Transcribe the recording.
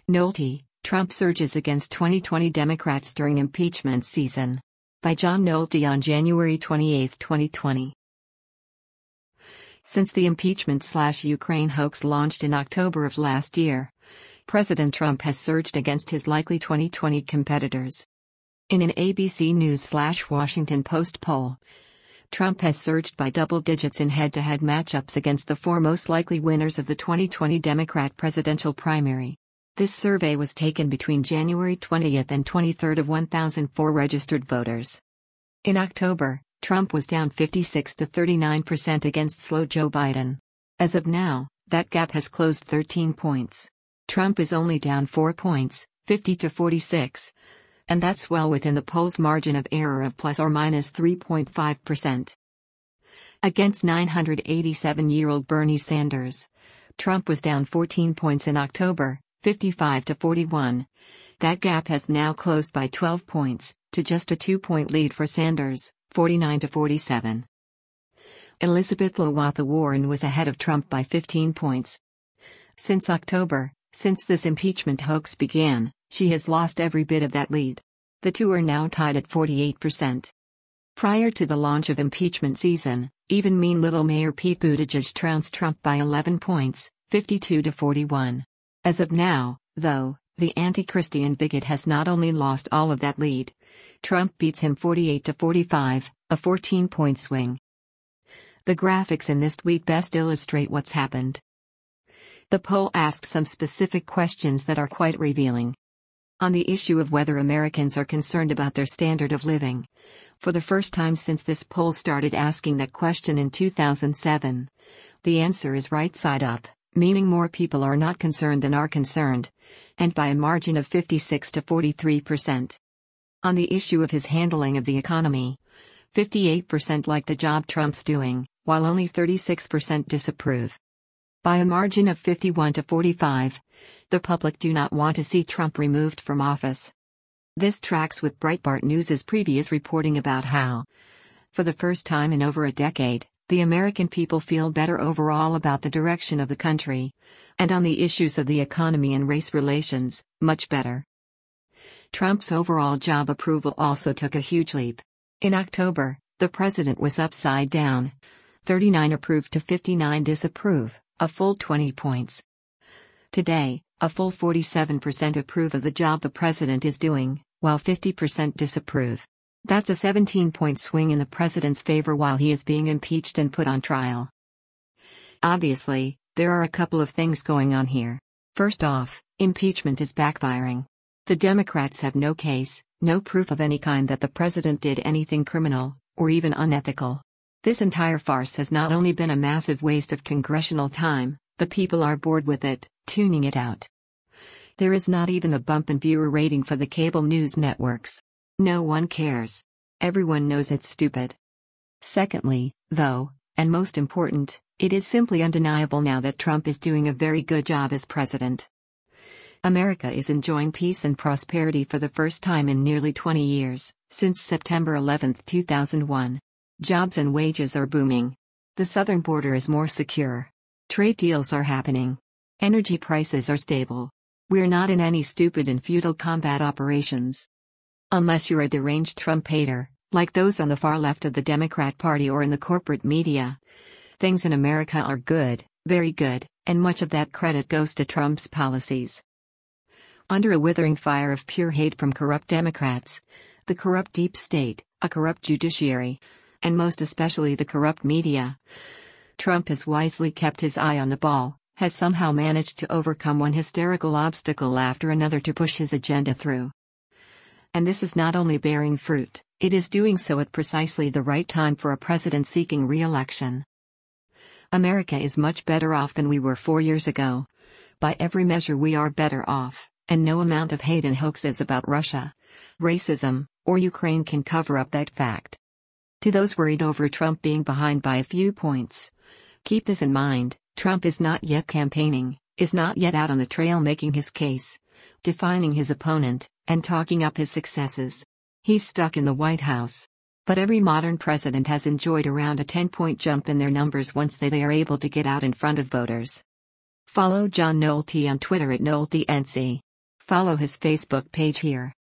Nolte, Trump surges against 2020 Democrats during impeachment season. By John Nolte on January 28, 2020. Since the impeachment/Ukraine hoax launched in October of last year, President Trump has surged against his likely 2020 competitors. In an ABC News/Washington Post poll, Trump has surged by double digits in head-to-head matchups against the four most likely winners of the 2020 Democrat presidential primary. This survey was taken between January 20 and 23 of 1,004 registered voters. In October, Trump was down 56 to 39% against slow Joe Biden. As of now, that gap has closed 13 points. Trump is only down 4 points, 50 to 46. And that's well within the poll's margin of error of plus or minus 3.5%. Against 987-year-old Bernie Sanders, Trump was down 14 points in October, 55 to 41. That gap has now closed by 12 points, to just a 2-point lead for Sanders, 49 to 47. Elizabeth Lowatha Warren was ahead of Trump by 15 points. Since October, since this impeachment hoax began, she has lost every bit of that lead. The two are now tied at 48%. Prior to the launch of impeachment season, even mean little Mayor Pete Buttigieg trounced Trump by 11 points, 52 to 41. As of now, though, the anti-Christian bigot has not only lost all of that lead. Trump beats him 48 to 45, a 14-point swing. The graphics in this tweet best illustrate what's happened. The poll asked some specific questions that are quite revealing. On the issue of whether Americans are concerned about their standard of living. For the first time since this poll started asking that question in 2007, the answer is right side up, meaning more people are not concerned than are concerned, and by a margin of 56 to 43%. On the issue of his handling of the economy, 58% like the job Trump's doing, while only 36% disapprove. By a margin of 51 to 45, the public do not want to see Trump removed from office. This tracks with Breitbart News' previous reporting about how, for the first time in over a decade, the American people feel better overall about the direction of the country, and on the issues of the economy and race relations, much better. Trump's overall job approval also took a huge leap. In October, the president was upside down. 39 approve to 59 disapprove, a full 20 points. Today, a full 47% approve of the job the president is doing, while 50% disapprove. That's a 17-point swing in the president's favor while he is being impeached and put on trial. Obviously, there are a couple of things going on here. First off, impeachment is backfiring. The Democrats have no case, no proof of any kind that the president did anything criminal, or even unethical. This entire farce has not only been a massive waste of congressional time, the people are bored with it, tuning it out. There is not even a bump in viewer rating for the cable news networks. No one cares. Everyone knows it's stupid. Secondly, though, and most important, it is simply undeniable now that Trump is doing a very good job as president. America is enjoying peace and prosperity for the first time in nearly 20 years, since September 11, 2001. Jobs and wages are booming. The southern border is more secure. Trade deals are happening. Energy prices are stable. We're not in any stupid and futile combat operations. Unless you're a deranged Trump hater, like those on the far left of the Democrat Party or in the corporate media, things in America are good, very good, and much of that credit goes to Trump's policies. Under a withering fire of pure hate from corrupt Democrats, the corrupt deep state, a corrupt judiciary, and most especially the corrupt media, Trump has wisely kept his eye on the ball, has somehow managed to overcome one hysterical obstacle after another to push his agenda through. And this is not only bearing fruit, it is doing so at precisely the right time for a president seeking re-election. America is much better off than we were 4 years ago. By every measure we are better off, and no amount of hate and hoaxes about Russia, racism, or Ukraine can cover up that fact. To those worried over Trump being behind by a few points, keep this in mind: Trump is not yet campaigning, is not yet out on the trail making his case, defining his opponent, and talking up his successes. He's stuck in the White House. But every modern president has enjoyed around a 10-point jump in their numbers once they are able to get out in front of voters. Follow John Nolte on Twitter at NolteNC. Follow his Facebook page here.